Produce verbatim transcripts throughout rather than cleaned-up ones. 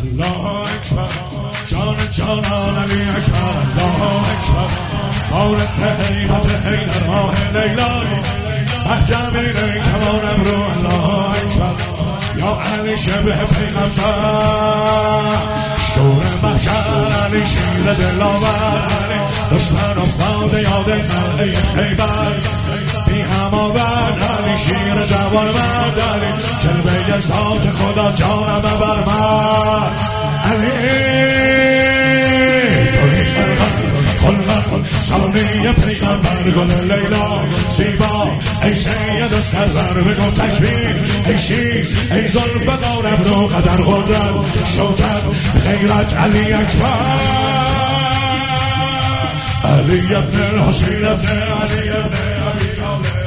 الله اکبر جان جانان علی اکبر الله اکبر بارس حیبت حیدر ماه لیلایی محجمی کمان ابرو الله اکبر یا علی شبه پیغمبر شور محشر علی شیر دلاور علی دشمن افتاده یاد قلعه خیبر بی هم آورد علی شیر جوان مرد علی جلوه ذات خدا جانم بر من علی توی خلقت خلقت سالی پیغمبر گل لیلا زیبا ای سید و سرور بگو تکبیر ای شیر ای ذوالفقار ابرو قدر قدرت شوکت غیرت علی اکبر علی ابن الحسین ابن علی ابن ابی طالب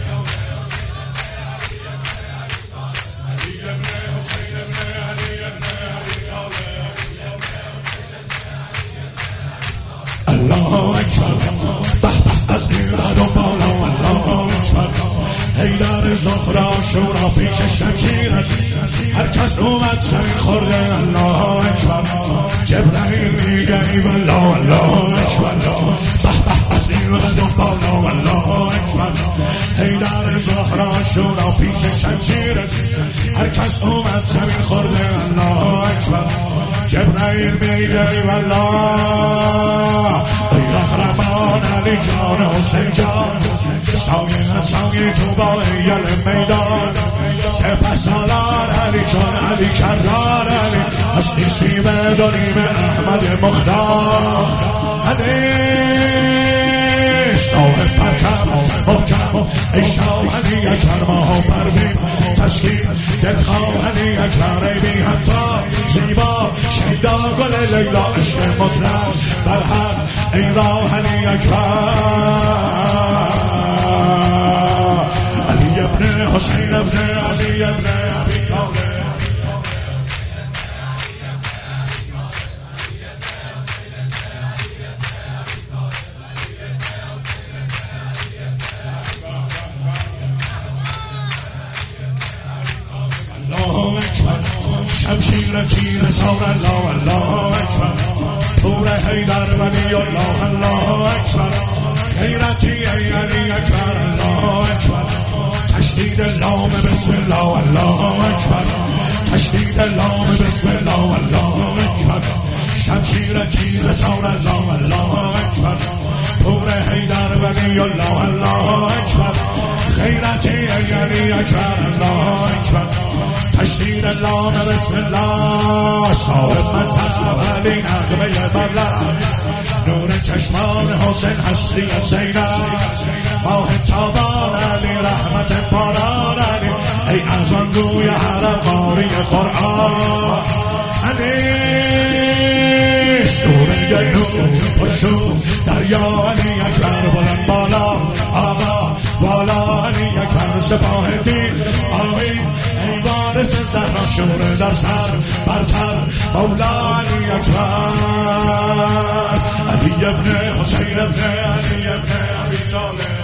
الله اکبر به به از ایراد و بالا الله اکبر حیدر زهرا شورا پیش شمشیرش هر کس اومد زمین خورده الله اکبر جبرائیل میگه ای والله الله اکبر به به از ایراد و بالا الله اکبر حیدر زهرا شورا پیش شمشیرش هر کس اومد زمین خورده الله اکبر جبرائیل میگه ای والله ای قهرمان علی جان حسین جان سایه سایه تو با ایل میدان سپه سالار علی جان علی کرار علی هستی سیمه داریم احمد مختار علی صاحب پرچم محکم ای شاه علی اکبر ماه و پروین تسکین دلخواه علی اکبر ای بی همتا زیبا شیدا گل لیلا عشق مطلق بر حق ای راه علی اکبر علی ابن حسین ابن علی ابن ابی طالب الله اکبر شمشیر تیر سار الله الله اکبر پور حیدر ولی الله الله اکبر غیرتی ای علی اکبر الله اکبر تشدید لام بسم الله الله اکبر تشدید لام بسم الله الله اکبر شمشیر تیر سار الله الله اکبر پور حیدر ولی الله الله اکبر غیرتی ای علی اکبر الله اکبر تشدید لام بسم الله صاحب منصب علی نغمه مبلغ نور چشمان حسین هستی زینب ماه تابان علی رحمت باران علی ای از آن روی حرم قاری قرآن علی سوره نور پرشور دریا علی اکبر بلند بالا آقا بالا علی اکبر سپاه دین آمین ای وارث زهرا شور در سر برتر مولا علی اکبر علی ابن حسین ابن علی ابن ابی طالب